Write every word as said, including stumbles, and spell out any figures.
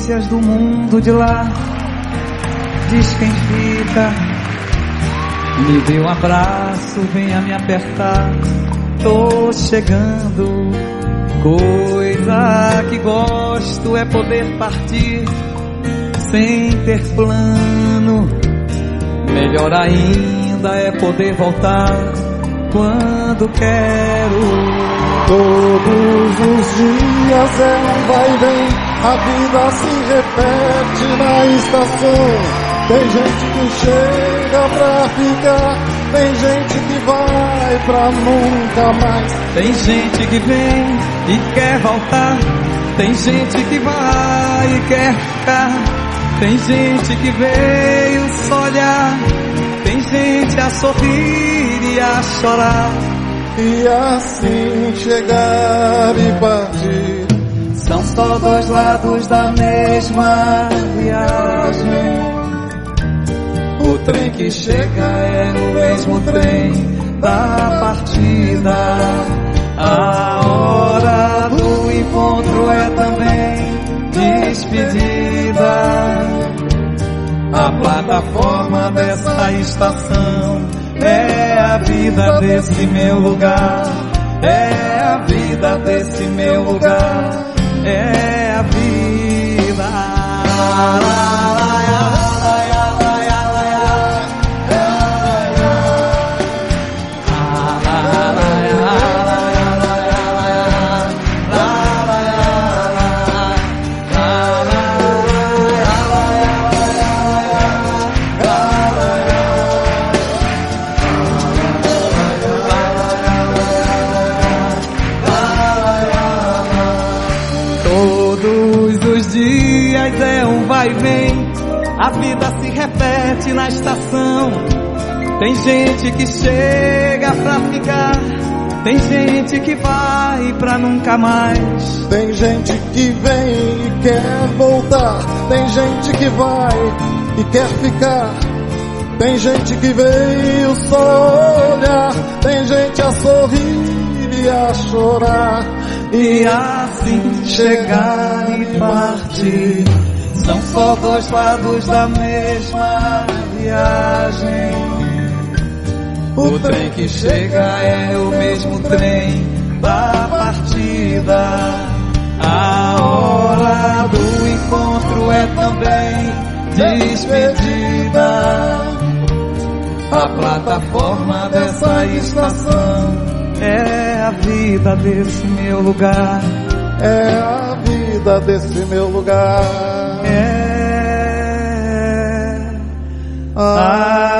notícias do mundo de lá. Diz quem fica, me dê um abraço, venha me apertar. Tô chegando. Coisa que gosto é poder partir sem ter plano. Melhor ainda é poder voltar quando quero. Todos os dias é um vai e vem, a vida se repete na estação. Tem gente que chega pra ficar, tem gente que vai pra nunca mais. Tem gente que vem e quer voltar, tem gente que vai e quer ficar. Tem gente que veio só olhar, tem gente a sorrir e a chorar. E assim chegar e partir, são só dois lados da mesma viagem. O trem que chega é o mesmo trem da partida. A hora do encontro é também despedida. A plataforma dessa estação é a vida desse meu lugar. É a vida desse meu lugar. É a vida. É um vai e vem, a vida se repete na estação. Tem gente que chega pra ficar, tem gente que vai pra nunca mais. Tem gente que vem e quer voltar, tem gente que vai e quer ficar. Tem gente que veio só olhar, tem gente a sorrir e a chorar. E assim chegar e partir, são só dois lados da mesma viagem. O trem que chega é o mesmo trem da partida. A hora do encontro é também despedida. A plataforma dessa estação é a vida desse meu lugar. É a vida desse meu lugar. É. Ah.